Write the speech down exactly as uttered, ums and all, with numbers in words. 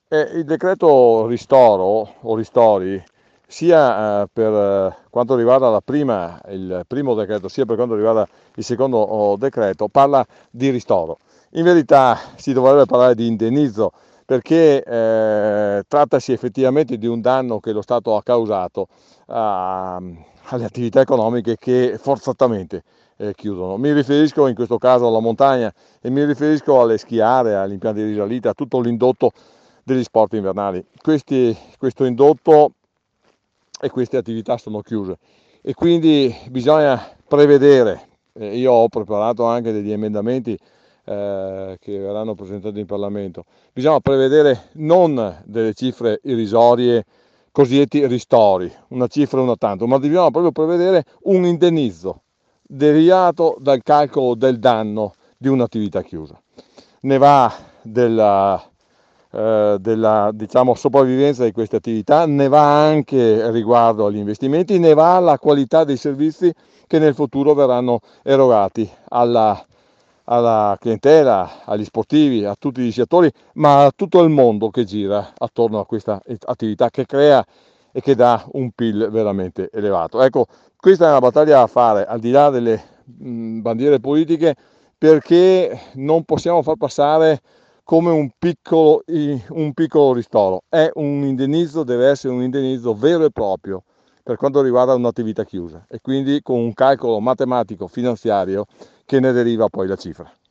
E il decreto ristoro o ristori, sia eh, per eh, quanto riguarda la prima, il primo decreto, sia per quanto riguarda il secondo oh, decreto, parla di ristoro. In verità si dovrebbe parlare di indennizzo perché eh, trattasi effettivamente di un danno che lo Stato ha causato a- alle attività economiche che forzatamente eh, chiudono. Mi riferisco in questo caso alla montagna e mi riferisco alle schiare, agli impianti di risalita, a tutto l'indotto degli sport invernali. Questi, questo indotto e queste attività sono chiuse e quindi bisogna prevedere, eh, io ho preparato anche degli emendamenti eh, che verranno presentati in Parlamento, bisogna prevedere non delle cifre irrisorie, cosiddetti ristori, una cifra una tanto, ma bisogna proprio prevedere un indennizzo derivato dal calcolo del danno di un'attività chiusa. Ne va della, eh, della diciamo, sopravvivenza di queste attività, ne va anche riguardo agli investimenti, ne va alla qualità dei servizi che nel futuro verranno erogati alla, alla clientela, agli sportivi, a tutti gli sciatori, ma a tutto il mondo che gira attorno a questa attività che crea e che dà un P I L veramente elevato. Ecco, questa è una battaglia da fare, al di là delle mh, bandiere politiche, perché non possiamo far passare come un piccolo, un piccolo ristoro. È un indennizzo, deve essere un indennizzo vero e proprio per quanto riguarda un'attività chiusa e quindi con un calcolo matematico finanziario che ne deriva poi la cifra.